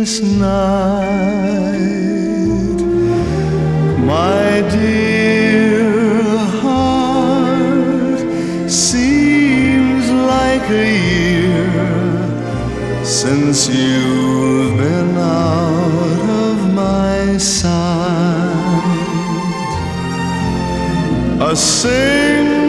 this night. My dear heart, seems like a year since you've been out of my sight. A single